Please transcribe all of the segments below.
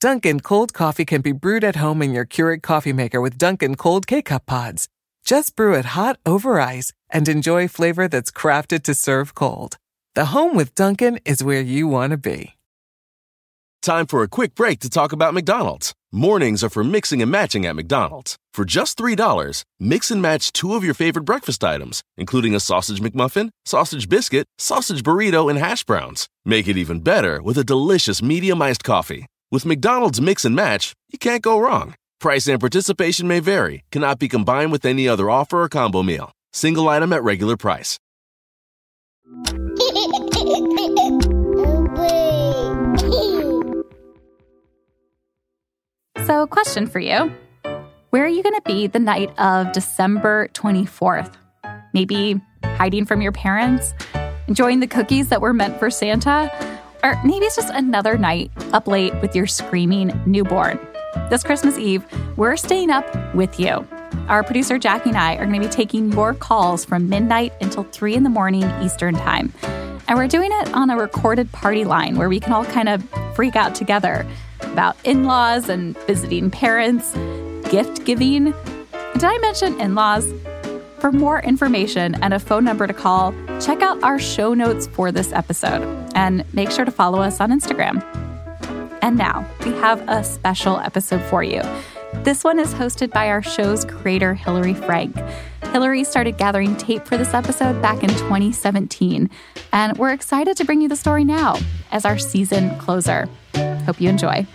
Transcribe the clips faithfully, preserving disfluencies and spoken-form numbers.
Dunkin' cold coffee can be brewed at home in your Keurig coffee maker with Dunkin' cold K-Cup pods. Just brew it hot over ice and enjoy flavor that's crafted to serve cold. The home with Dunkin' is where you want to be. Time for a quick break to talk about McDonald's. Mornings are for mixing and matching at McDonald's. For just three dollars, mix and match two of your favorite breakfast items, including a sausage McMuffin, sausage biscuit, sausage burrito, and hash browns. Make it even better with a delicious medium iced coffee. With McDonald's Mix and Match, you can't go wrong. Price and participation may vary. Cannot be combined with any other offer or combo meal. Single item at regular price. So, question for you. Where are you going to be the night of December twenty-fourth? Maybe hiding from your parents? Enjoying the cookies that were meant for Santa? Or maybe it's just another night up late with your screaming newborn. This Christmas Eve, we're staying up with you. Our producer Jackie and I are going to be taking your calls from midnight until three in the morning Eastern time. And we're doing it on a recorded party line where we can all kind of freak out together about in-laws and visiting parents, gift giving. Did I mention in-laws? For more information and a phone number to call, check out our show notes for this episode and make sure to follow us on Instagram. And now we have a special episode for you. This one is hosted by our show's creator, Hillary Frank. Hillary started gathering tape for this episode back in twenty seventeen, and we're excited to bring you the story now as our season closer. Hope you enjoy.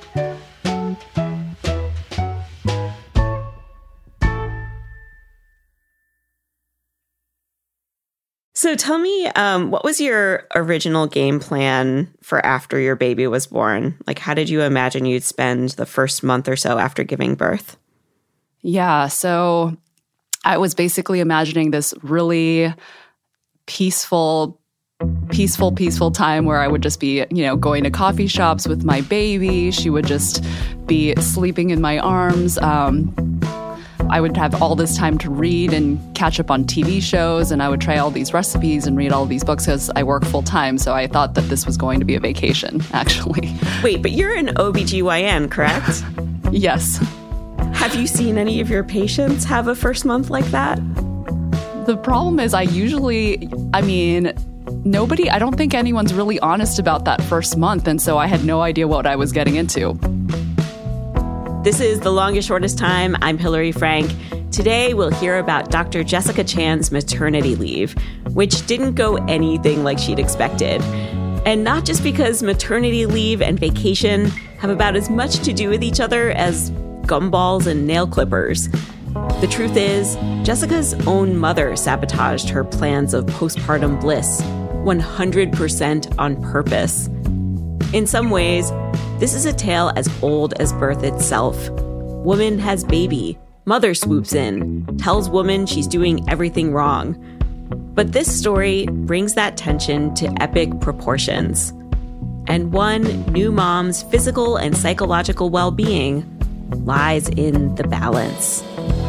So tell me, um, what was your original game plan for after your baby was born? Like, how did you imagine you'd spend the first month or so after giving birth? Yeah, so I was basically imagining this really peaceful, peaceful, peaceful time where I would just be, you know, going to coffee shops with my baby. She would just be sleeping in my arms. Um, I would have all this time to read and catch up on T V shows, and I would try all these recipes and read all these books because I work full time. So I thought that this was going to be a vacation, actually. Wait, but you're an O B G Y N, correct? Yes. Have you seen any of your patients have a first month like that? The problem is I usually, I mean, nobody, I don't think anyone's really honest about that first month. And so I had no idea what I was getting into. This is The Longest Shortest Time. I'm Hillary Frank. Today, we'll hear about Doctor Jessica Chan's maternity leave, which didn't go anything like she'd expected. And not just because maternity leave and vacation have about as much to do with each other as gumballs and nail clippers. The truth is, Jessica's own mother sabotaged her plans of postpartum bliss, one hundred percent on purpose. In some ways, this is a tale as old as birth itself. Woman has baby. Mother swoops in, tells woman she's doing everything wrong. But this story brings that tension to epic proportions. And one new mom's physical and psychological well-being lies in the balance.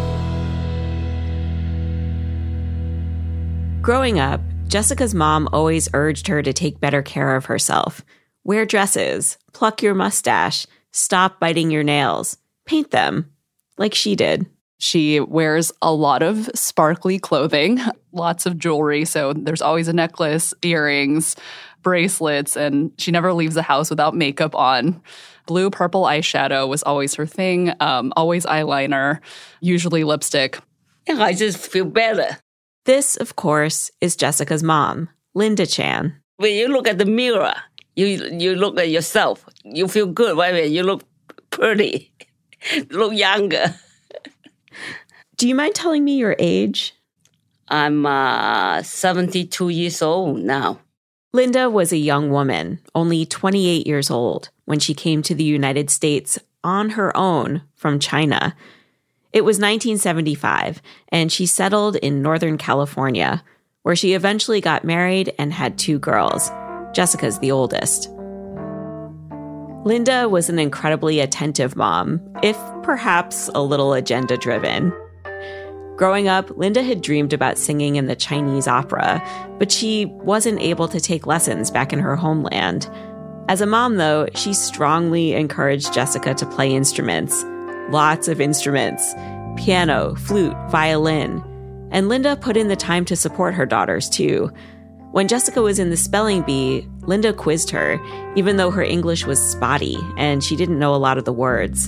Growing up, Jessica's mom always urged her to take better care of herself. Wear dresses, pluck your mustache, stop biting your nails, paint them, like she did. She wears a lot of sparkly clothing, lots of jewelry. So there's always a necklace, earrings, bracelets, and she never leaves the house without makeup on. Blue, purple eyeshadow was always her thing, um, always eyeliner, usually lipstick. I just feel better. This, of course, is Jessica's mom, Linda Chan. When you look at the mirror, you you look at yourself. You feel good, right? You look pretty, you look younger. Do you mind telling me your age? I'm uh, seventy-two years old now. Linda was a young woman, only twenty-eight years old, when she came to the United States on her own from China. It was nineteen seventy-five, and she settled in Northern California, where she eventually got married and had two girls. Jessica's the oldest. Linda was an incredibly attentive mom, if perhaps a little agenda-driven. Growing up, Linda had dreamed about singing in the Chinese opera, but she wasn't able to take lessons back in her homeland. As a mom, though, she strongly encouraged Jessica to play instruments. Lots of instruments. Piano, flute, violin. And Linda put in the time to support her daughters, too. When Jessica was in the spelling bee, Linda quizzed her, even though her English was spotty and she didn't know a lot of the words.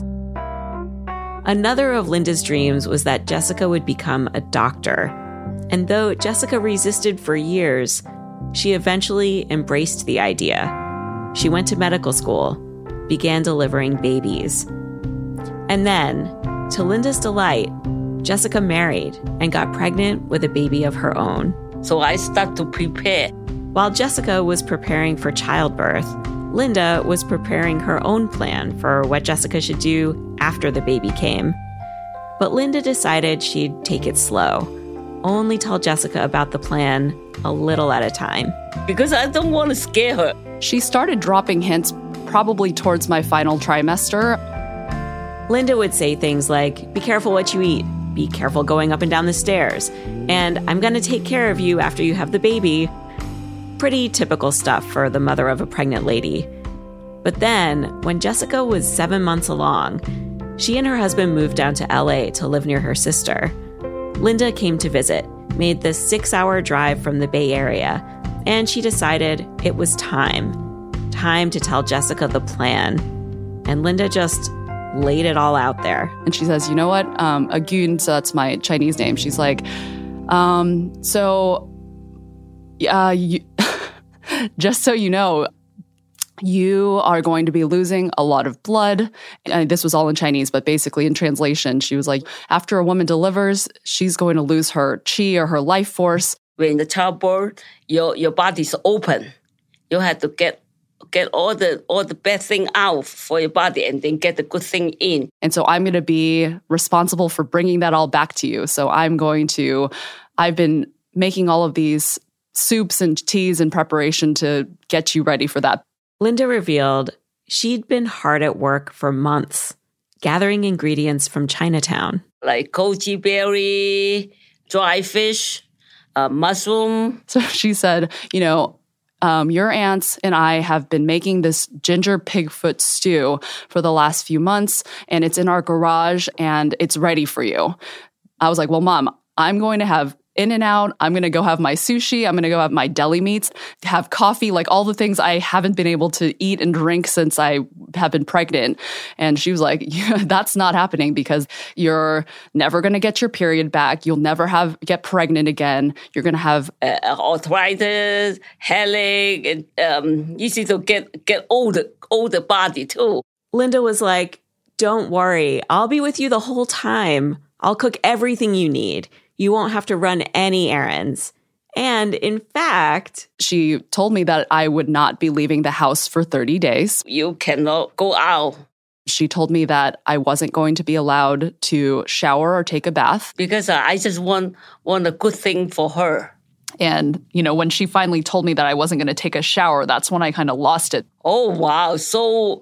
Another of Linda's dreams was that Jessica would become a doctor. And though Jessica resisted for years, she eventually embraced the idea. She went to medical school, began delivering babies. And then, to Linda's delight, Jessica married and got pregnant with a baby of her own. So I start to prepare. While Jessica was preparing for childbirth, Linda was preparing her own plan for what Jessica should do after the baby came. But Linda decided she'd take it slow, only tell Jessica about the plan a little at a time. Because I don't want to scare her. She started dropping hints probably towards my final trimester. Linda would say things like, be careful what you eat, be careful going up and down the stairs, and I'm going to take care of you after you have the baby. Pretty typical stuff for the mother of a pregnant lady. But then, when Jessica was seven months along, she and her husband moved down to L A to live near her sister. Linda came to visit, made the six-hour drive from the Bay Area, and she decided it was time. Time to tell Jessica the plan. And Linda just laid it all out there. And she says, you know what? Um, Agun, so that's my Chinese name. She's like, um, so, uh, you, just so you know, you are going to be losing a lot of blood. And this was all in Chinese, but basically in translation, she was like, after a woman delivers, she's going to lose her chi or her life force. When the childbirth, your your body's open. You have to get get all the all the bad thing out for your body and then get the good thing in. And so I'm going to be responsible for bringing that all back to you. So I'm going to, I've been making all of these soups and teas in preparation to get you ready for that. Linda revealed she'd been hard at work for months, gathering ingredients from Chinatown. Like goji berry, dry fish, uh, mushroom. So she said, you know, um, your aunts and I have been making this ginger pigfoot stew for the last few months, and it's in our garage, and it's ready for you. I was like, well, Mom, I'm going to have In-N-Out. I'm going to go have my sushi. I'm going to go have my deli meats, have coffee, like all the things I haven't been able to eat and drink since I have been pregnant. And she was like, yeah, that's not happening because you're never going to get your period back. You'll never have get pregnant again. You're going to have uh, arthritis, headache, and um, easy to get, get older, older body too. Linda was like, don't worry. I'll be with you the whole time. I'll cook everything you need. You won't have to run any errands. And in fact, she told me that I would not be leaving the house for thirty days. You cannot go out. She told me that I wasn't going to be allowed to shower or take a bath. Because I just want, want a good thing for her. And, you know, when she finally told me that I wasn't going to take a shower, that's when I kind of lost it. Oh, wow. So...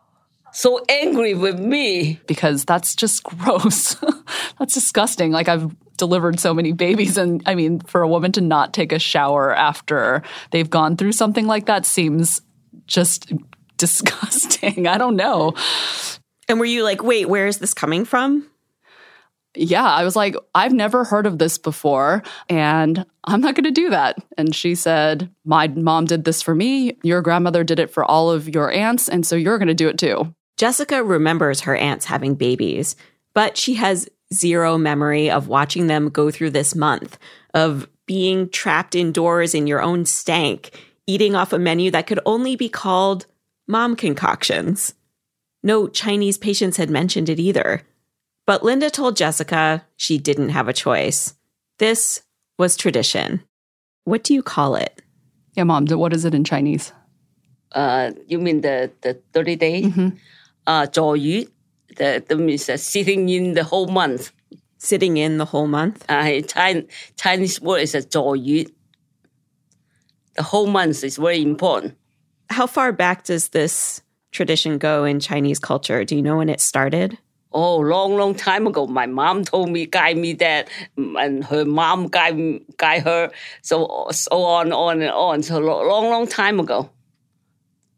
So angry with me. Because that's just gross. That's disgusting. Like, I've delivered so many babies. And I mean, for a woman to not take a shower after they've gone through something like that seems just disgusting. I don't know. And were you like, wait, where is this coming from? Yeah, I was like, I've never heard of this before, and I'm not going to do that. And she said, my mom did this for me. Your grandmother did it for all of your aunts, and so you're going to do it too. Jessica remembers her aunts having babies, but she has zero memory of watching them go through this month, of being trapped indoors in your own stank, eating off a menu that could only be called mom concoctions. No Chinese patients had mentioned it either. But Linda told Jessica she didn't have a choice. This was tradition. What do you call it? Yeah, Mom, what is it in Chinese? Uh, you mean the, the thirty days? Mm-hmm. Uh, 坐月, the, the means uh, sitting in the whole month. Sitting in the whole month? Uh, Chinese, Chinese word is a 坐月. The whole month is very important. How far back does this tradition go in Chinese culture? Do you know when it started? Oh, long, long time ago. My mom told me, guide me that, and her mom guide, guide her, so so on, on and on. So long, long time ago.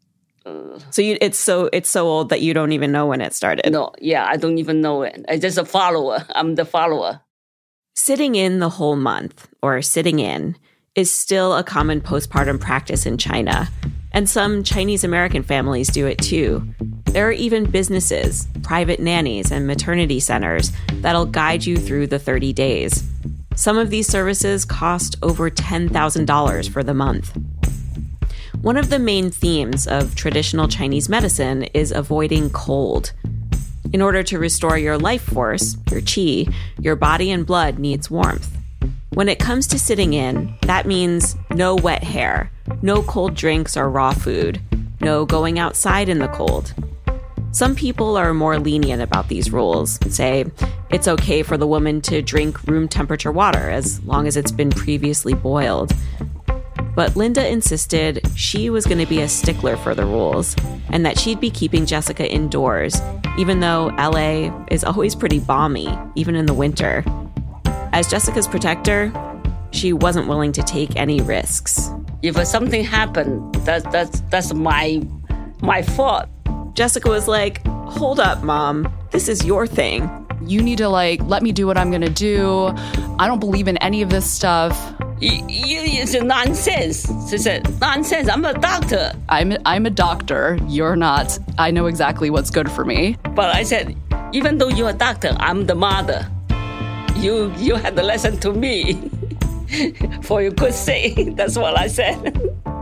Uh, So you, it's so it's so old that you don't even know when it started. no, yeah, I don't even know it. I'm just a follower. I'm the follower. Sitting in the whole month, or sitting in, is still a common postpartum practice in China. And some Chinese American families do it too. There are even businesses, private nannies, and maternity centers that'll guide you through the thirty days. Some of these services cost over ten thousand dollars for the month. One of the main themes of traditional Chinese medicine is avoiding cold. In order to restore your life force, your qi, your body and blood needs warmth. When it comes to sitting in, that means no wet hair, no cold drinks or raw food, no going outside in the cold. Some people are more lenient about these rules, say it's okay for the woman to drink room temperature water as long as it's been previously boiled. But Linda insisted she was going to be a stickler for the rules and that she'd be keeping Jessica indoors, even though L A is always pretty balmy, even in the winter. As Jessica's protector, she wasn't willing to take any risks. If something happened, that's that's that's my my fault. Jessica was like, hold up, Mom. This is your thing. You need to, like, let me do what I'm going to do. I don't believe in any of this stuff. You, you, it's nonsense. She said, nonsense. I'm a doctor. I'm, I'm a doctor. You're not. I know exactly what's good for me. But I said, even though you're a doctor, I'm the mother. You you had to listen to me for your good sake. That's what I said.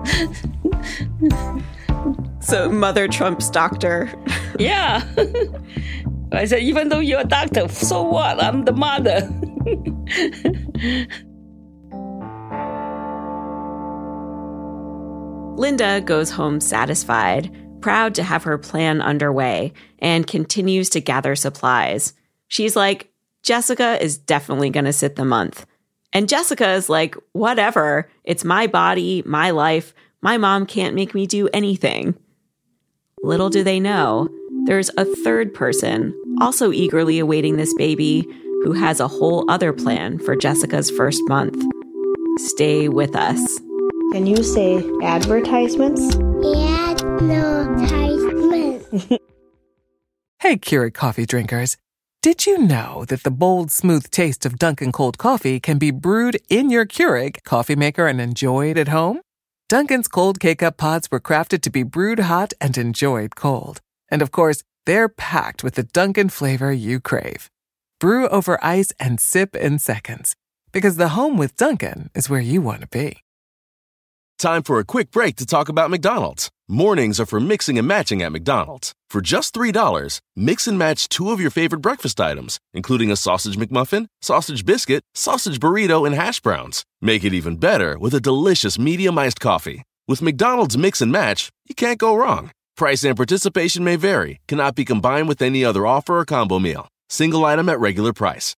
So Mother Trump's doctor. Yeah. I said, even though you're a doctor, so what? I'm the mother. Linda goes home satisfied, proud to have her plan underway, and continues to gather supplies. She's like, Jessica is definitely going to sit the month. And Jessica is like, whatever. It's my body, my life. My mom can't make me do anything. Little do they know, there's a third person also eagerly awaiting this baby who has a whole other plan for Jessica's first month. Stay with us. Can you say advertisements? Advertisements. Hey, Keurig coffee drinkers. Did you know that the bold, smooth taste of Dunkin' cold coffee can be brewed in your Keurig coffee maker and enjoyed at home? Dunkin's cold K-Cup pods were crafted to be brewed hot and enjoyed cold. And of course, they're packed with the Dunkin' flavor you crave. Brew over ice and sip in seconds. Because the home with Dunkin' is where you want to be. Time for a quick break to talk about McDonald's. Mornings are for mixing and matching at McDonald's. For just three dollars, mix and match two of your favorite breakfast items, including a sausage McMuffin, sausage biscuit, sausage burrito, and hash browns. Make it even better with a delicious medium iced coffee. With McDonald's Mix and Match, you can't go wrong. Price and participation may vary, cannot be combined with any other offer or combo meal. Single item at regular price.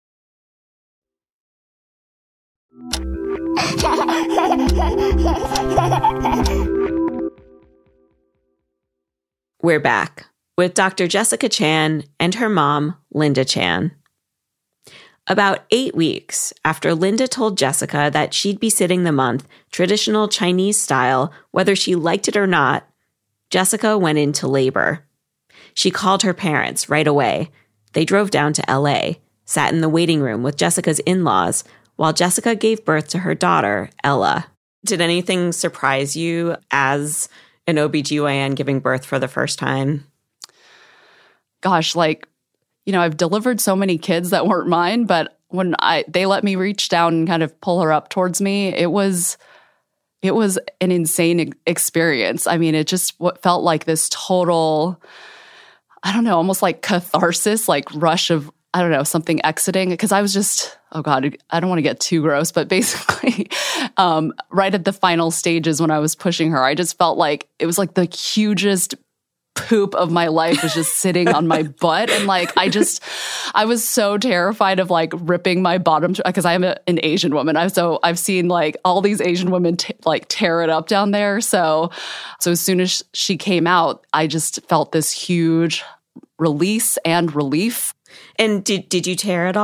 We're back with Doctor Jessica Chan and her mom, Linda Chan. About eight weeks after Linda told Jessica that she'd be sitting the month, traditional Chinese style, whether she liked it or not, Jessica went into labor. She called her parents right away. They drove down to L A, sat in the waiting room with Jessica's in-laws, while Jessica gave birth to her daughter, Ella. Did anything surprise you as an O B G Y N giving birth for the first time? Gosh, like, you know, I've delivered so many kids that weren't mine, but when I they let me reach down and kind of pull her up towards me, it was it was an insane experience. I mean, it just what felt like this total, I don't know, almost like catharsis, like rush of, I don't know, something exiting. Because I was just, oh God, I don't want to get too gross, but basically um, right at the final stages when I was pushing her, I just felt like it was like the hugest poop of my life was just sitting on my butt. And like, I just, I was so terrified of like ripping my bottom, because I'm a, an Asian woman. I've, so I've seen like all these Asian women t- like tear it up down there. So, so as soon as she came out, I just felt this huge release and relief. And did did you tear at all?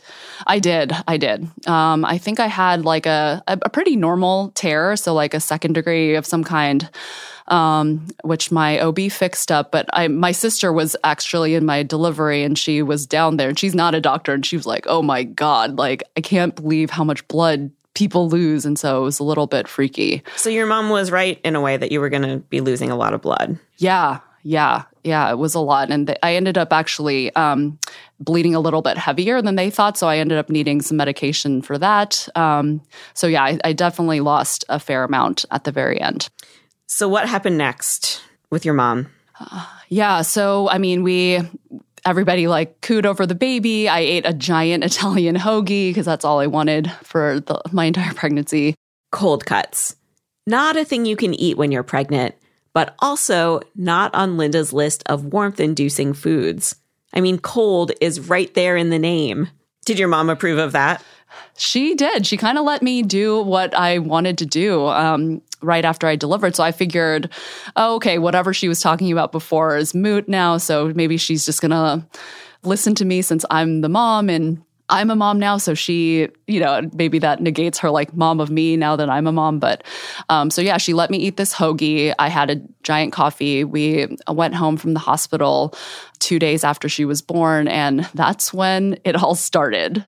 I did. I did. Um, I think I had like a, a, a pretty normal tear, so like a second degree of some kind, um, which my O B fixed up. But I, my sister was actually in my delivery, and she was down there, and she's not a doctor, and she was like, oh my God, like I can't believe how much blood people lose. And so it was a little bit freaky. So your mom was right in a way that you were going to be losing a lot of blood. Yeah. Yeah. Yeah. It was a lot. And th- I ended up actually um, bleeding a little bit heavier than they thought. So I ended up needing some medication for that. Um, so yeah, I, I definitely lost a fair amount at the very end. So what happened next with your mom? Uh, yeah. So, I mean, we... Everybody like cooed over the baby. I ate a giant Italian hoagie because that's all I wanted for the, my entire pregnancy. Cold cuts. Not a thing you can eat when you're pregnant, but also not on Linda's list of warmth-inducing foods. I mean, cold is right there in the name. Did your mom approve of that? She did. She kind of let me do what I wanted to do um, right after I delivered. So I figured, oh, okay, whatever she was talking about before is moot now. So maybe she's just going to listen to me since I'm the mom and I'm a mom now. So she, you know, maybe that negates her like mom of me now that I'm a mom. But um, so yeah, she let me eat this hoagie. I had a giant coffee. We went home from the hospital two days after she was born. And that's when it all started.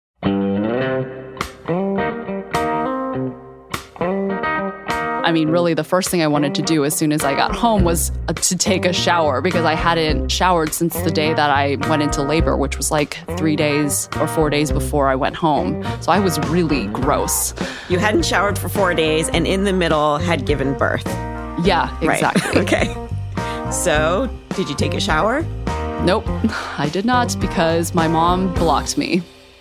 I mean, really, the first thing I wanted to do as soon as I got home was uh, to take a shower because I hadn't showered since the day that I went into labor, which was like three days or four days before I went home. So I was really gross. You hadn't showered for four days and in the middle had given birth. Yeah, exactly. Right. Okay. So did you take a shower? Nope, I did not because my mom blocked me.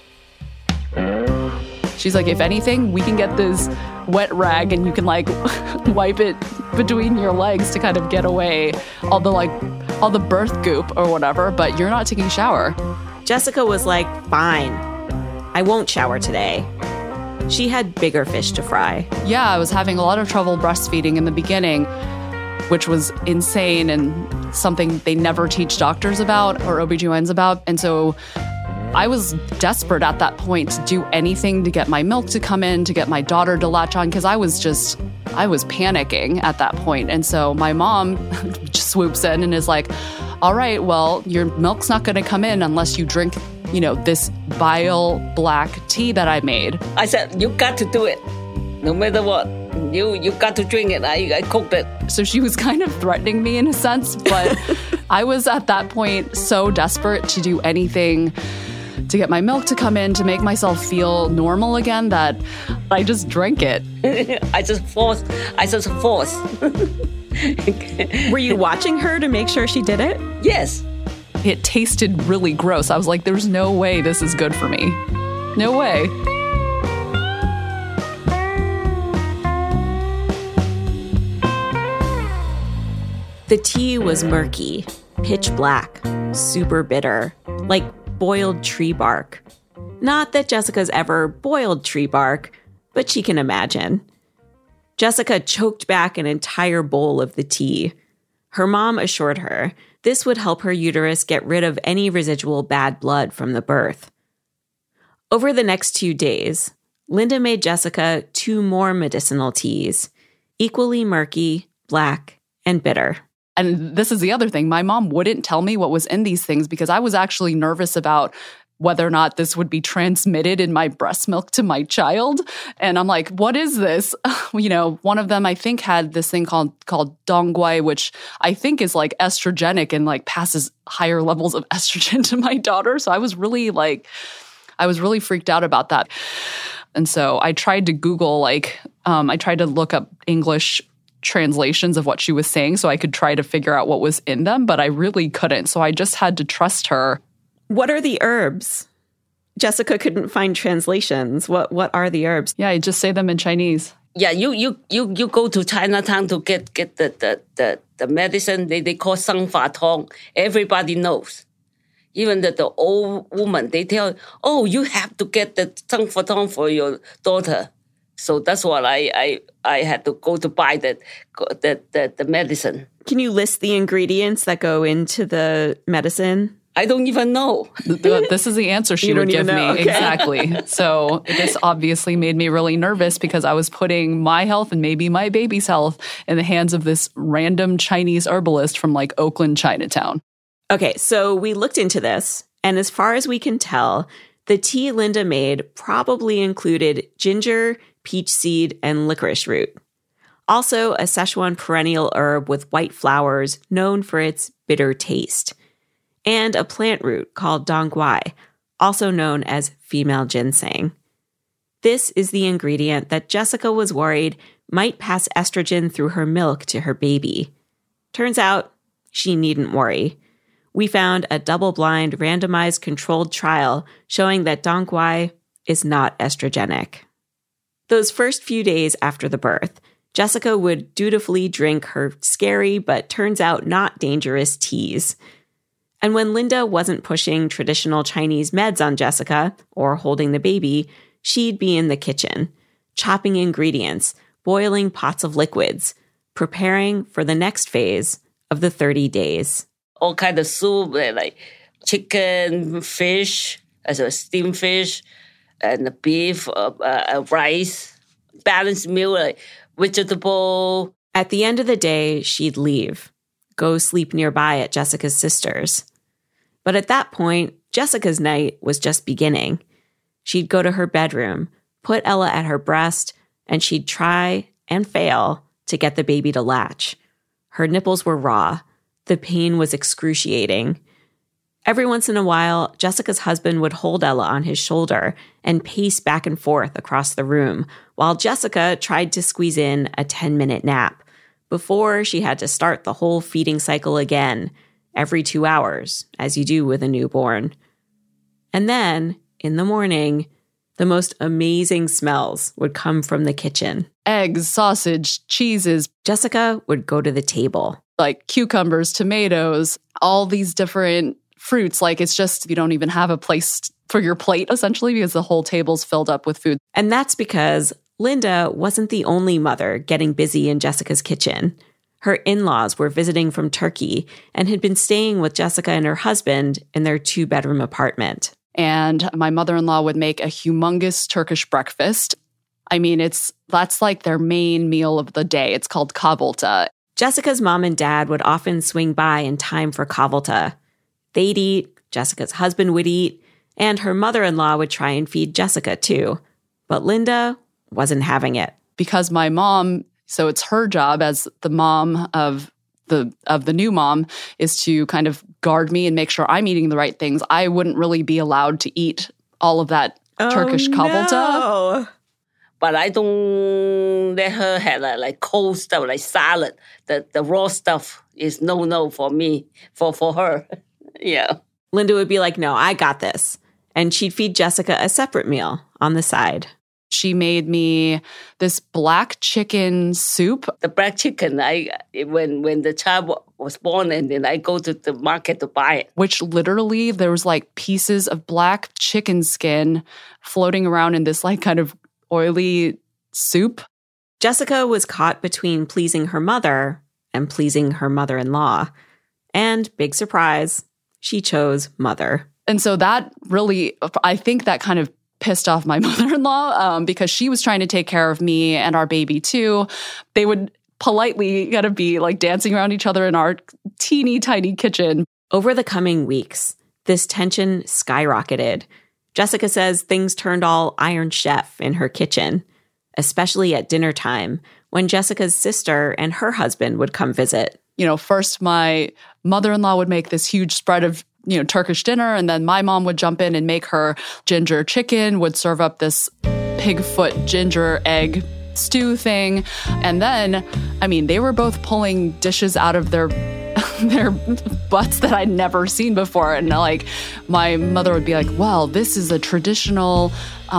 She's like, if anything, we can get this wet rag and you can like wipe it between your legs to kind of get away all the like all the birth goop or whatever, but you're not taking a shower. Jessica was like, fine, I won't shower today. She had bigger fish to fry. Yeah, I was having a lot of trouble breastfeeding in the beginning, which was insane and something they never teach doctors about or O B G Y Ns about. And so I was desperate at that point to do anything to get my milk to come in, to get my daughter to latch on, because I was just, I was panicking at that point. And so my mom swoops in and is like, all right, well, your milk's not going to come in unless you drink, you know, this vile black tea that I made. I said, you got to do it. No matter what, you you got to drink it. I, I cooked it. So she was kind of threatening me in a sense, but I was at that point so desperate to do anything to get my milk to come in, to make myself feel normal again, that I just drank it. I just forced. I just forced. Were you watching her to make sure she did it? Yes. It tasted really gross. I was like, there's no way this is good for me. No way. The tea was murky, pitch black, super bitter, like boiled tree bark. Not that Jessica's ever boiled tree bark, but she can imagine. Jessica choked back an entire bowl of the tea. Her mom assured her this would help her uterus get rid of any residual bad blood from the birth. Over the next two days, Linda made Jessica two more medicinal teas, equally murky, black, and bitter. And this is the other thing. My mom wouldn't tell me what was in these things because I was actually nervous about whether or not this would be transmitted in my breast milk to my child. And I'm like, what is this? You know, one of them I think had this thing called called dongguai, which I think is like estrogenic and like passes higher levels of estrogen to my daughter. So I was really like, I was really freaked out about that. And so I tried to Google, like, um, I tried to look up English translations of what she was saying so I could try to figure out what was in them, but I really couldn't. So I just had to trust her. What are the herbs? Jessica couldn't find translations. What what are the herbs? Yeah, I just say them in Chinese. Yeah, you you you you go to Chinatown to get get the the the, the medicine they, they call Sang Fa Tong. Everybody knows. Even the, the old woman, they tell, oh, you have to get the Sang Fa Tong for your daughter. So that's what I, I I had to go to buy the, the the the medicine. Can you list the ingredients that go into the medicine? I don't even know. This is the answer she would give me. Okay. Exactly. So this obviously made me really nervous because I was putting my health and maybe my baby's health in the hands of this random Chinese herbalist from like Oakland, Chinatown. Okay, so we looked into this, and as far as we can tell, the tea Linda made probably included ginger, peach seed, and licorice root. Also, a Szechuan perennial herb with white flowers known for its bitter taste. And a plant root called dongguai, also known as female ginseng. This is the ingredient that Jessica was worried might pass estrogen through her milk to her baby. Turns out, she needn't worry. We found a double-blind, randomized controlled trial showing that dongguai is not estrogenic. Those first few days after the birth, Jessica would dutifully drink her scary but turns out not dangerous teas. And when Linda wasn't pushing traditional Chinese meds on Jessica or holding the baby, she'd be in the kitchen, chopping ingredients, boiling pots of liquids, preparing for the next phase of the thirty days. All kind of soup, like chicken, fish, as a steamed fish, and beef, uh, uh, rice, balanced meal, like vegetable. At the end of the day, she'd leave, go sleep nearby at Jessica's sister's. But at that point, Jessica's night was just beginning. She'd go to her bedroom, put Ella at her breast, and she'd try and fail to get the baby to latch. Her nipples were raw. The pain was excruciating. Every once in a while, Jessica's husband would hold Ella on his shoulder and pace back and forth across the room, while Jessica tried to squeeze in a ten-minute nap before she had to start the whole feeding cycle again, every two hours, as you do with a newborn. And then, in the morning, the most amazing smells would come from the kitchen. Eggs, sausage, cheeses. Jessica would go to the table. Like cucumbers, tomatoes, all these different fruits. Like it's just, you don't even have a place for your plate, essentially, because the whole table's filled up with food. And that's because Linda wasn't the only mother getting busy in Jessica's kitchen. Her in-laws were visiting from Turkey and had been staying with Jessica and her husband in their two-bedroom apartment. And my mother-in-law would make a humongous Turkish breakfast. I mean, it's that's like their main meal of the day. It's called kahvaltı. Jessica's mom and dad would often swing by in time for kahvaltı. They'd eat, Jessica's husband would eat, and her mother-in-law would try and feed Jessica too. But Linda wasn't having it. Because my mom, so it's her job as the mom of the of the new mom, is to kind of guard me and make sure I'm eating the right things. I wouldn't really be allowed to eat all of that oh, Turkish kahvaltı. No. But I don't let her have like, like cold stuff, like salad. The the raw stuff is no-no for me, for, for her. Yeah. Linda would be like, no, I got this. And she'd feed Jessica a separate meal on the side. She made me this black chicken soup. The black chicken, I when when the child was born, and then I go to the market to buy it. Which literally, there was like pieces of black chicken skin floating around in this like kind of oily soup. Jessica was caught between pleasing her mother and pleasing her mother-in-law. And big surprise, she chose mother. And so that really, I think that kind of pissed off my mother-in-law um, because she was trying to take care of me and our baby too. They would politely gotta be like dancing around each other in our teeny tiny kitchen. Over the coming weeks, this tension skyrocketed. Jessica says things turned all Iron Chef in her kitchen, especially at dinner time when Jessica's sister and her husband would come visit. You know, first my mother-in-law would make this huge spread of, you know, Turkish dinner, and then my mom would jump in and make her ginger chicken, would serve up this pig foot ginger egg stew thing. And then, I mean, they were both pulling dishes out of their their butts that I'd never seen before. And like, my mother would be like, well, this is a traditional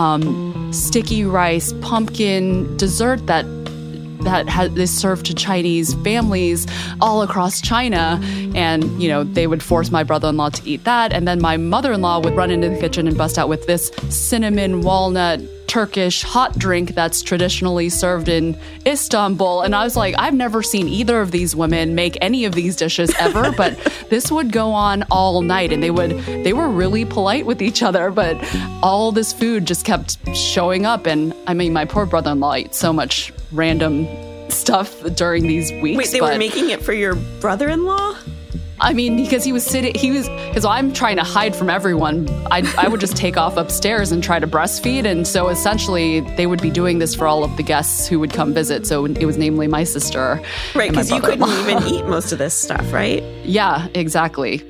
um, sticky rice pumpkin dessert that that has, is served to Chinese families all across China. And, you know, they would force my brother-in-law to eat that. And then my mother-in-law would run into the kitchen and bust out with this cinnamon walnut Turkish hot drink that's traditionally served in Istanbul. And I was like, I've never seen either of these women make any of these dishes ever, but this would go on all night. And they would, they were really polite with each other, but all this food just kept showing up. And I mean, my poor brother-in-law ate so much random stuff during these weeks. Wait, they but, were making it for your brother-in-law? I mean, because he was sitting, he was, because I'm trying to hide from everyone. I, I would just take off upstairs and try to breastfeed. And so essentially they would be doing this for all of the guests who would come visit. So it was namely my sister. Right, because you couldn't even eat most of this stuff, right? Yeah, exactly.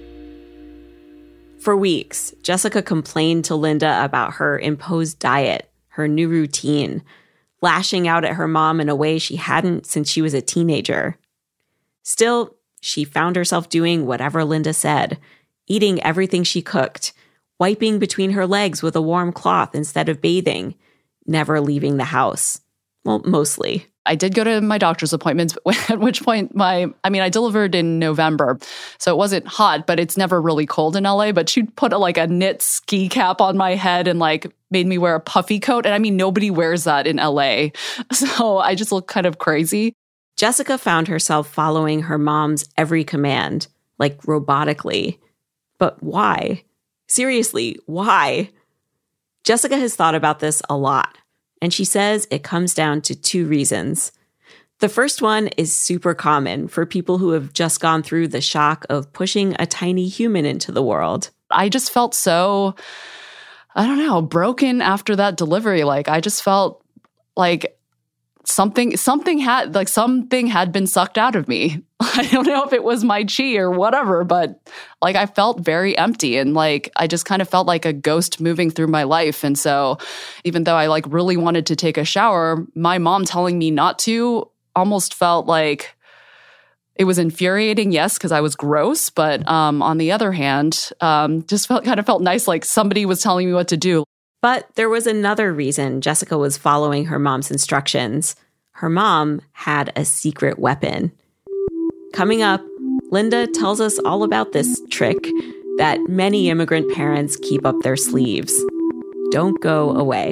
For weeks, Jessica complained to Linda about her imposed diet, her new routine, lashing out at her mom in a way she hadn't since she was a teenager. Still, she found herself doing whatever Linda said, eating everything she cooked, wiping between her legs with a warm cloth instead of bathing, never leaving the house. Well, mostly. I did go to my doctor's appointments, at which point my, I mean, I delivered in November, so it wasn't hot, but it's never really cold in L A, but she'd put a, like a knit ski cap on my head and like made me wear a puffy coat. And I mean, nobody wears that in L A. So I just look kind of crazy. Jessica found herself following her mom's every command, like robotically. But why? Seriously, why? Jessica has thought about this a lot, and she says it comes down to two reasons. The first one is super common for people who have just gone through the shock of pushing a tiny human into the world. I just felt so, I don't know, broken after that delivery. Like, I just felt like Something, something had, like something had been sucked out of me. I don't know if it was my chi or whatever, but like I felt very empty and like I just kind of felt like a ghost moving through my life. And so even though I like really wanted to take a shower, my mom telling me not to almost felt like it was infuriating, yes, because I was gross. But um, on the other hand, um, just felt kind of felt nice, like somebody was telling me what to do. But there was another reason Jessica was following her mom's instructions. Her mom had a secret weapon. Coming up, Linda tells us all about this trick that many immigrant parents keep up their sleeves. Don't go away.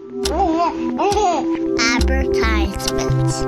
Advertisements.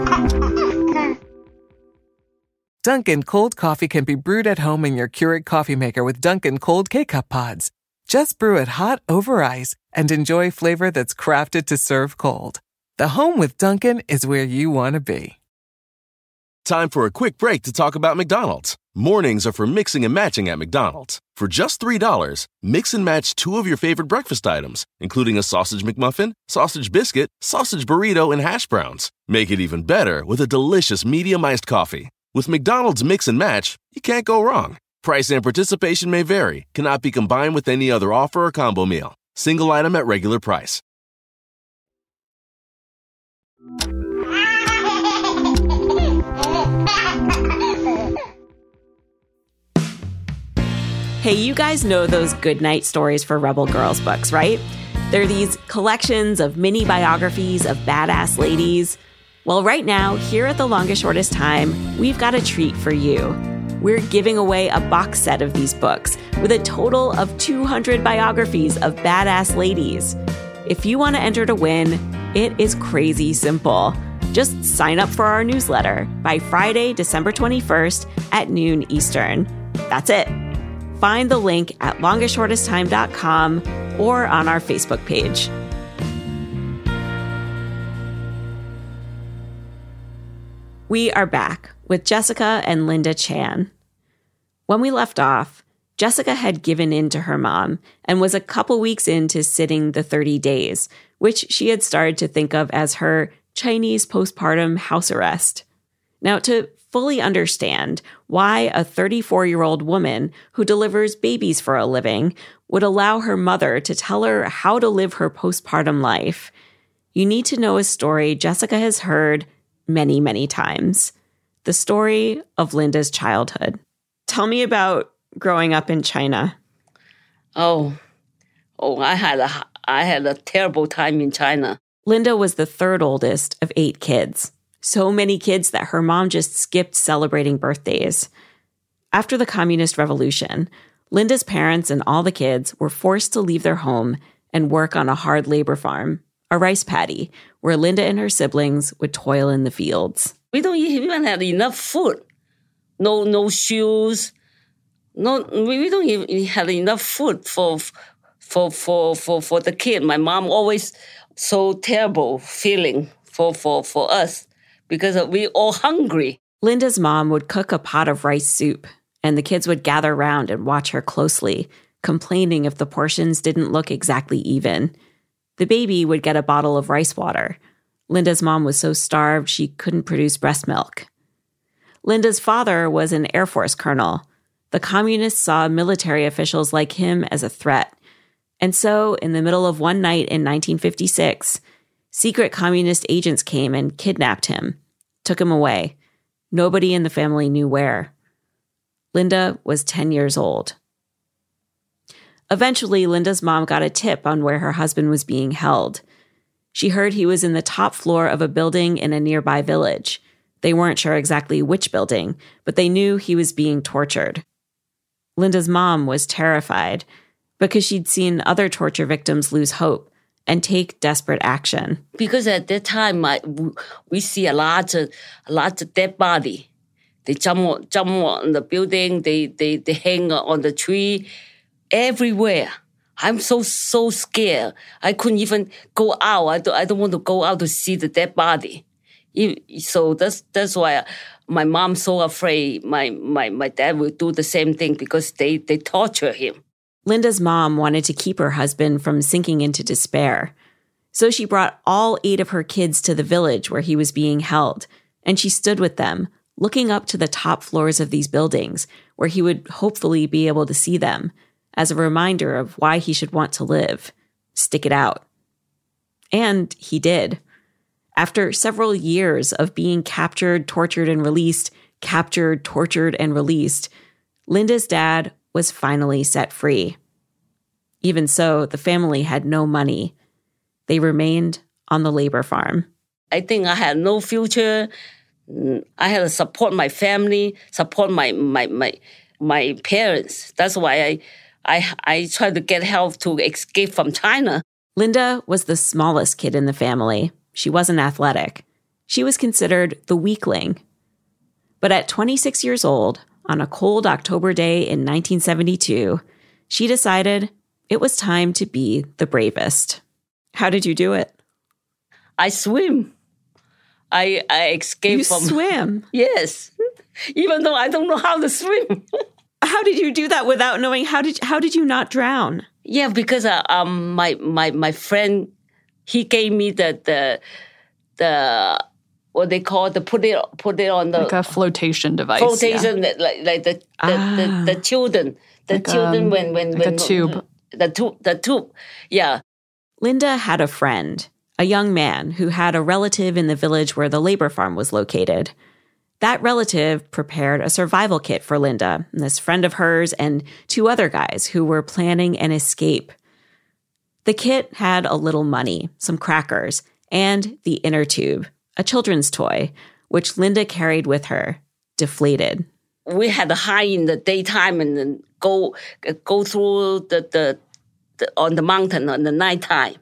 Dunkin' cold coffee can be brewed at home in your Keurig coffee maker with Dunkin' cold K-Cup pods. Just brew it hot over ice and enjoy flavor that's crafted to serve cold. The home with Dunkin' is where you want to be. Time for a quick break to talk about McDonald's. Mornings are for mixing and matching at McDonald's. For just three dollars, mix and match two of your favorite breakfast items, including a sausage McMuffin, sausage biscuit, sausage burrito, and hash browns. Make it even better with a delicious medium iced coffee. With McDonald's Mix and Match, you can't go wrong. Price and participation may vary. Cannot be combined with any other offer or combo meal. Single item at regular price. Hey, you guys know those goodnight stories for Rebel Girls books, right? They're these collections of mini biographies of badass ladies. Well, right now, here at The Longest Shortest Time, we've got a treat for you. We're giving away a box set of these books with a total of two hundred biographies of badass ladies. If you want to enter to win, it is crazy simple. Just sign up for our newsletter by Friday, December twenty-first at noon Eastern. That's it. Find the link at longest shortest time dot com or on our Facebook page. We are back with Jessica and Linda Chan. When we left off, Jessica had given in to her mom and was a couple weeks into sitting the thirty days, which she had started to think of as her Chinese postpartum house arrest. Now, to fully understand why a thirty-four-year-old woman who delivers babies for a living would allow her mother to tell her how to live her postpartum life, you need to know a story Jessica has heard many, many times. The story of Linda's childhood. Tell me about growing up in China. Oh, oh, I had a, I had a terrible time in China. Linda was the third oldest of eight kids. So many kids that her mom just skipped celebrating birthdays. After the Communist Revolution, Linda's parents and all the kids were forced to leave their home and work on a hard labor farm a rice paddy, where Linda and her siblings would toil in the fields. We don't even have enough food. No, no shoes. No, we don't even have enough food for, for, for, for, for the kid. My mom always so terrible feeling for, for, for us because we all hungry. Linda's mom would cook a pot of rice soup, and the kids would gather around and watch her closely, complaining if the portions didn't look exactly even. The baby would get a bottle of rice water. Linda's mom was so starved she couldn't produce breast milk. Linda's father was an Air Force colonel. The communists saw military officials like him as a threat. And so, in the middle of one night in nineteen fifty-six, secret communist agents came and kidnapped him, took him away. Nobody in the family knew where. Linda was ten years old. Eventually, Linda's mom got a tip on where her husband was being held. She heard he was in the top floor of a building in a nearby village. They weren't sure exactly which building, but they knew he was being tortured. Linda's mom was terrified because she'd seen other torture victims lose hope and take desperate action. Because at that time, I, we see a lot of, a lot of dead body. They jump, jump on the building, they, they, they hang on the tree, everywhere. I'm so, so scared. I couldn't even go out. I don't, I don't want to go out to see the dead body. So that's that's why my mom's so afraid my, my, my dad will do the same thing because they, they torture him. Linda's mom wanted to keep her husband from sinking into despair. So she brought all eight of her kids to the village where he was being held, and she stood with them, looking up to the top floors of these buildings where he would hopefully be able to see them, as a reminder of why he should want to live. Stick it out. And he did. After several years of being captured, tortured, and released, captured, tortured, and released, Linda's dad was finally set free. Even so, the family had no money. They remained on the labor farm. I think I had no future. I had to support my family, support my my my, my parents. That's why I, I, I tried to get help to escape from China. Linda was the smallest kid in the family. She wasn't athletic. She was considered the weakling. But at twenty-six years old, on a cold October day in nineteen seventy-two, she decided it was time to be the bravest. How did you do it? I swim. I I escaped you from... You swim? Yes. Even though I don't know how to swim. How did you do that without knowing? How did how did you not drown? Yeah, because uh, um my, my, my friend, he gave me the the the what they call the put it put it on the like a flotation device. Flotation, yeah. like like the the, ah, the, the children, the like children um, when when like when a tube, the tube, the tube, yeah. Linda had a friend, a young man who had a relative in the village where the labor farm was located. That relative prepared a survival kit for Linda, this friend of hers, and two other guys who were planning an escape. The kit had a little money, some crackers, and the inner tube, a children's toy, which Linda carried with her, deflated. We had to hide in the daytime and then go go through the, the, the on the mountain on the nighttime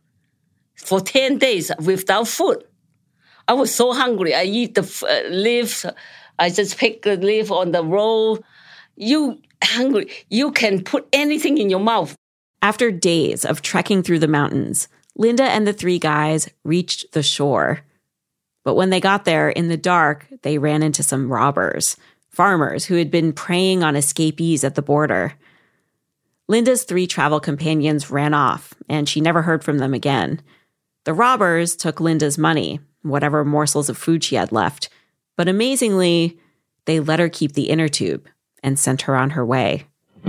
for ten days without food. I was so hungry. I eat the uh, leaves. I just pick the leaf on the road. You hungry? You can put anything in your mouth. After days of trekking through the mountains, Linda and the three guys reached the shore. But when they got there, in the dark, they ran into some robbers, farmers who had been preying on escapees at the border. Linda's three travel companions ran off, and she never heard from them again. The robbers took Linda's money, whatever morsels of food she had left, but amazingly, they let her keep the inner tube and sent her on her way.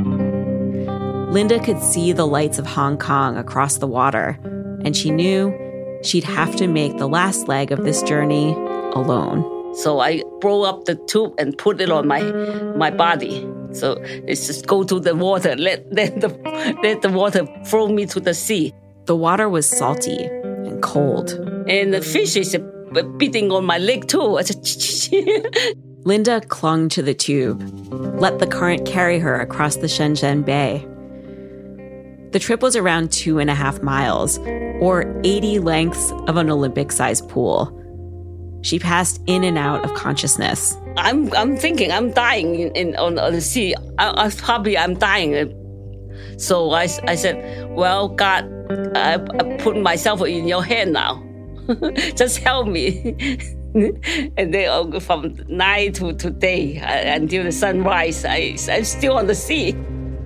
Linda could see the lights of Hong Kong across the water, and she knew she'd have to make the last leg of this journey alone. So I blow up the tube and put it on my my body. So it's just go to the water, let, let, the, let the water throw me to the sea. The water was salty and cold. And the fish is beating on my leg too. Linda clung to the tube, let the current carry her across the Shenzhen Bay. The trip was around two and a half miles, or eighty lengths of an Olympic-sized pool. She passed in and out of consciousness. I'm I'm thinking I'm dying in, in on, on the sea. I, I probably I'm dying. So I, I said, well, God, I, I put myself in your hand now. Just help me. And then from night to today uh, until the sunrise, I, I'm still on the sea.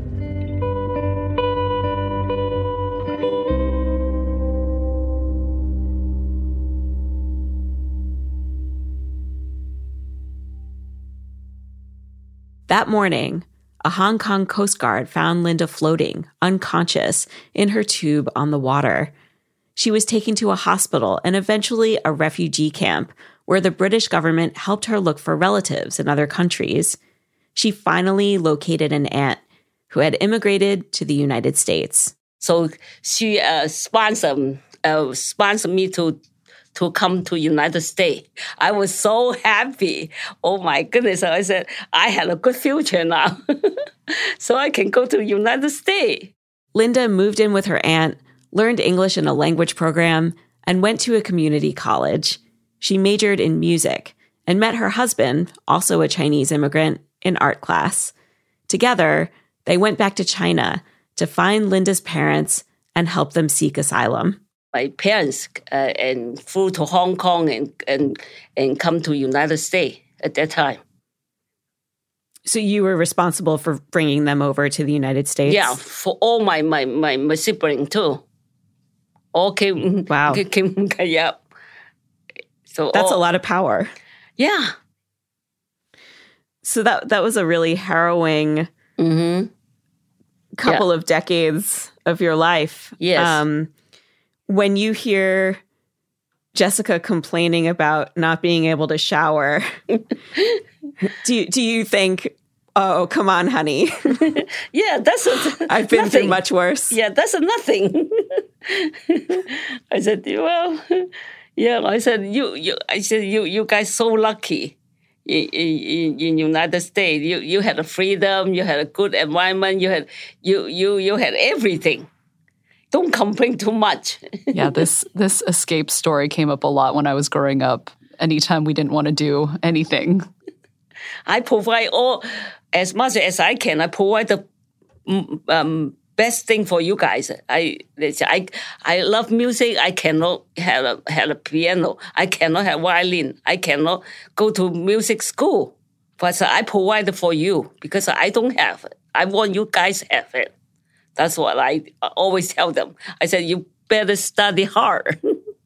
That morning, a Hong Kong Coast Guard found Linda floating, unconscious, in her tube on the water. She was taken to a hospital and eventually a refugee camp where the British government helped her look for relatives in other countries. She finally located an aunt who had immigrated to the United States. So she uh, sponsored, uh, sponsored me to to come to United States. I was so happy. Oh my goodness. I said, I had a good future now. So I can go to United States. Linda moved in with her aunt, learned English in a language program, and went to a community college. She majored in music and met her husband, also a Chinese immigrant, in art class. Together, they went back to China to find Linda's parents and help them seek asylum. My parents uh, and flew to Hong Kong and, and and come to United States at that time. So you were responsible for bringing them over to the United States? Yeah, for all my my my, my siblings too. All came. Wow. Came, yeah. So that's all, a lot of power. Yeah. So that that was a really harrowing mm-hmm. couple yeah. of decades of your life. Yes. Um, when you hear Jessica complaining about not being able to shower, do you, do you think, oh, come on, honey? Yeah, that's a, I've been nothing. through much worse. Yeah, that's a nothing. I said, well, yeah. I said, you, you. I said, you, you guys so lucky in in, in United States. You, you had a freedom. You had a good environment. You had, you, you, you had everything. Don't complain too much. Yeah, this this escape story came up a lot when I was growing up. Anytime we didn't want to do anything, I provide all as much as I can. I provide the um, best thing for you guys. I I I love music. I cannot have a have a piano. I cannot have violin. I cannot go to music school. But I provide for you because I don't have it. I want you guys to have it. That's what I always tell them. I said, you better study hard.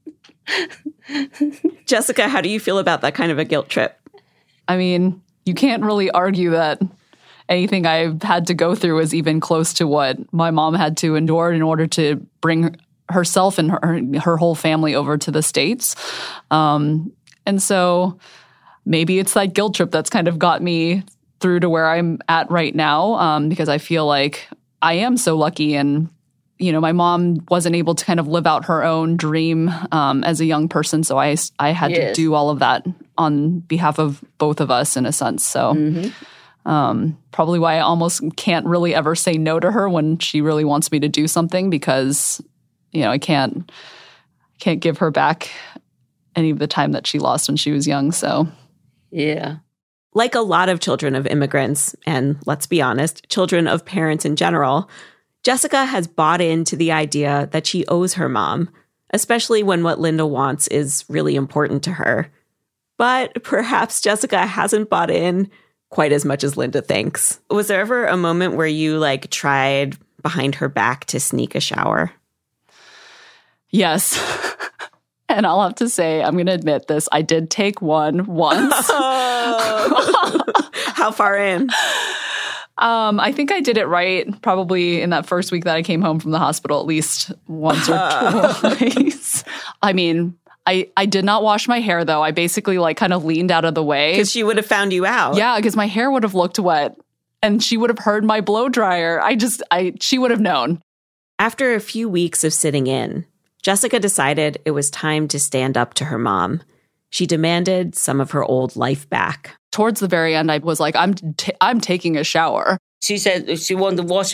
Jessica, how do you feel about that kind of a guilt trip? I mean, you can't really argue that anything I've had to go through is even close to what my mom had to endure in order to bring herself and her, her whole family over to the States. Um, and so maybe it's that guilt trip that's kind of got me through to where I'm at right now, um, because I feel like I am so lucky, and you know, my mom wasn't able to kind of live out her own dream um, as a young person, so I I had yes. to do all of that on behalf of both of us in a sense. So mm-hmm. um, probably why I almost can't really ever say no to her when she really wants me to do something, because you know I can't can't give her back any of the time that she lost when she was young. So yeah. Like a lot of children of immigrants, and let's be honest, children of parents in general, Jessica has bought into the idea that she owes her mom, especially when what Linda wants is really important to her. But perhaps Jessica hasn't bought in quite as much as Linda thinks. Was there ever a moment where you like tried behind her back to sneak a shower? Yes. And I'll have to say, I'm going to admit this, I did take one once. Oh. How far in? Um, I think I did it right probably in that first week that I came home from the hospital, at least once or twice. I mean, I, I did not wash my hair, though. I basically like kind of leaned out of the way. Because she would have found you out. Yeah, because my hair would have looked wet and she would have heard my blow dryer. I just, I she would have known. After a few weeks of sitting in, Jessica decided it was time to stand up to her mom. She demanded some of her old life back. Towards the very end, I was like, I'm t- I'm taking a shower. She said she wanted to wash her hair.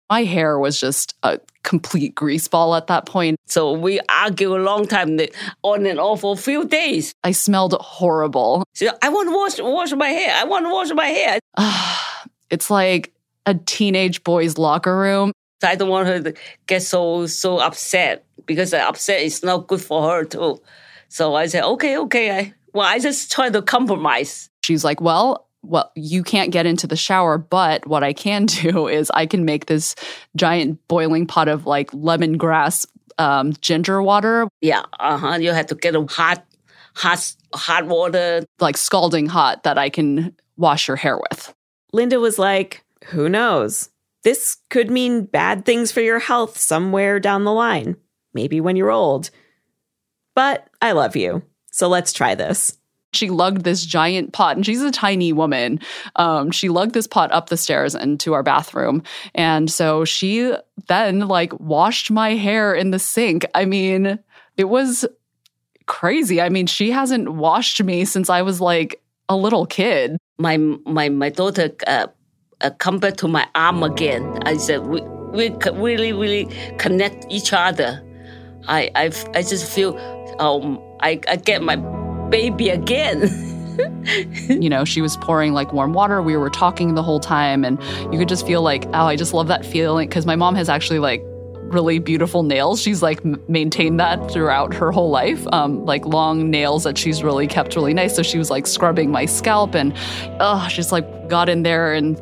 My hair was just a complete grease ball at that point. So we argue a long time, on and off for a few days. I smelled horrible. So I want to wash, wash my hair. I want to wash my hair. It's like a teenage boy's locker room. I don't want her to get so so upset because upset is not good for her too. So I said, okay, okay. I, well, I just try to compromise. She's like, well, well, you can't get into the shower, but what I can do is I can make this giant boiling pot of like lemongrass um, ginger water. Yeah, uh-huh. You have to get a hot, hot, hot water. Like scalding hot that I can wash your hair with. Linda was like, who knows? This could mean bad things for your health somewhere down the line. Maybe when you're old. But I love you. So let's try this. She lugged this giant pot, and she's a tiny woman. Um, she lugged this pot up the stairs into our bathroom. And so she then like washed my hair in the sink. I mean, it was crazy. I mean, she hasn't washed me since I was like a little kid. My my my daughter uh, uh, come back to my arm again. I said, we, we really, really connect each other. I I, I just feel um, I, I get my baby again. You know, she was pouring like warm water. We were talking the whole time, and you could just feel like, oh, I just love that feeling. Because my mom has actually like really beautiful nails. She's like m- maintained that throughout her whole life, um, like long nails that she's really kept really nice. So she was like scrubbing my scalp, and oh, she's like got in there, and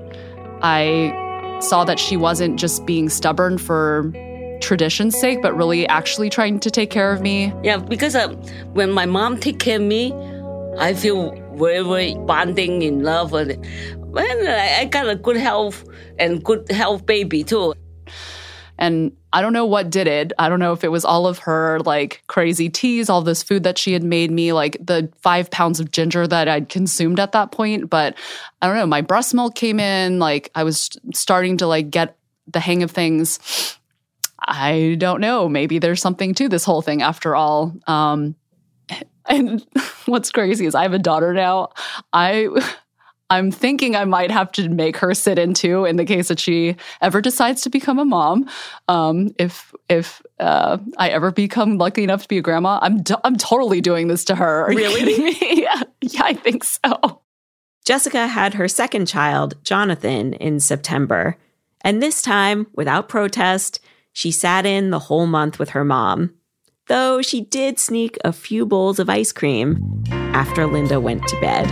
I saw that she wasn't just being stubborn for tradition's sake, but really actually trying to take care of me. Yeah, because uh, when my mom take care of me, I feel very, very bonding in love. And when I, I got a good health and good health baby too. And I don't know what did it. I don't know if it was all of her like crazy teas, all this food that she had made me, like the five pounds of ginger that I'd consumed at that point. But I don't know, my breast milk came in, like I was starting to like get the hang of things. I don't know. Maybe there's something to this whole thing after all. Um, and what's crazy is I have a daughter now. I, I'm thinking I might have to make her sit in too in the case that she ever decides to become a mom. Um, if if uh, I ever become lucky enough to be a grandma, I'm d- I'm totally doing this to her. Are really? You kidding me? Yeah, yeah, I think so. Jessica had her second child, Jonathan, in September. And this time, without protest, she sat in the whole month with her mom, though she did sneak a few bowls of ice cream after Linda went to bed.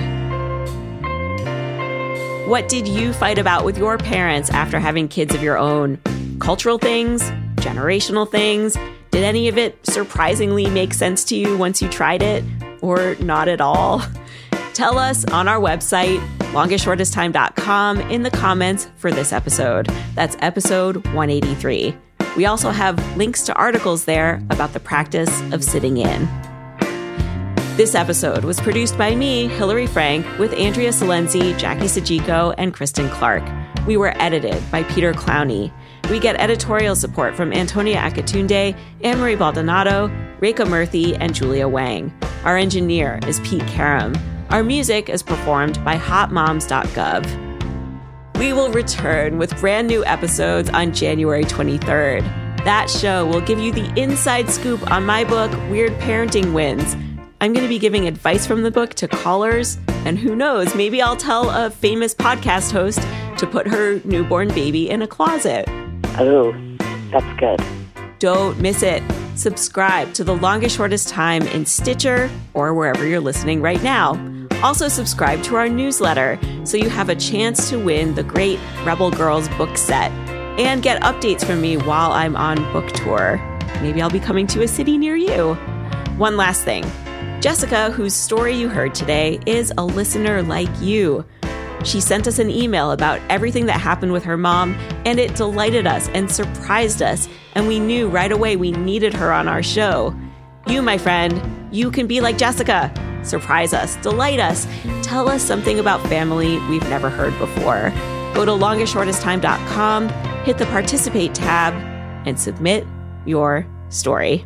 What did you fight about with your parents after having kids of your own? Cultural things? Generational things? Did any of it surprisingly make sense to you once you tried it? Or not at all? Tell us on our website, longest shortest time dot com, in the comments for this episode. That's episode one eighty-three. We also have links to articles there about the practice of sitting in. This episode was produced by me, Hillary Frank, with Andrea Salenzi, Jackie Sajiko, and Kristen Clark. We were edited by Peter Clowney. We get editorial support from Antonia Akatunde, Anne-Marie Baldonado, Rekha Murthy, and Julia Wang. Our engineer is Pete Karam. Our music is performed by hot moms dot gov. We will return with brand new episodes on January twenty-third. That show will give you the inside scoop on my book, Weird Parenting Wins. I'm going to be giving advice from the book to callers, and who knows, maybe I'll tell a famous podcast host to put her newborn baby in a closet. Oh, that's good. Don't miss it. Subscribe to The Longest Shortest Time in Stitcher or wherever you're listening right now. Also subscribe to our newsletter so you have a chance to win the great Rebel Girls book set and get updates from me while I'm on book tour. Maybe I'll be coming to a city near you. One last thing. Jessica, whose story you heard today, is a listener like you. She sent us an email about everything that happened with her mom, and it delighted us and surprised us, and we knew right away we needed her on our show. You, my friend, you can be like Jessica. Surprise us, delight us, tell us something about family we've never heard before. Go to longest shortest time dot com, hit the Participate tab, and submit your story.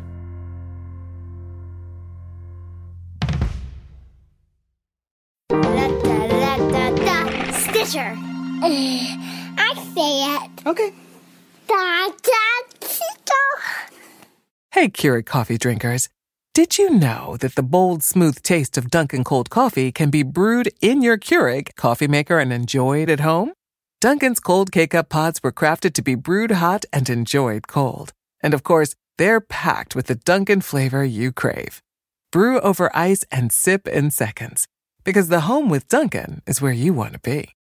Stitcher. I say it. Okay. Hey, Keurig coffee drinkers. Did you know that the bold, smooth taste of Dunkin' cold coffee can be brewed in your Keurig coffee maker and enjoyed at home? Dunkin's cold K-Cup pods were crafted to be brewed hot and enjoyed cold. And of course, they're packed with the Dunkin' flavor you crave. Brew over ice and sip in seconds. Because the home with Dunkin' is where you want to be.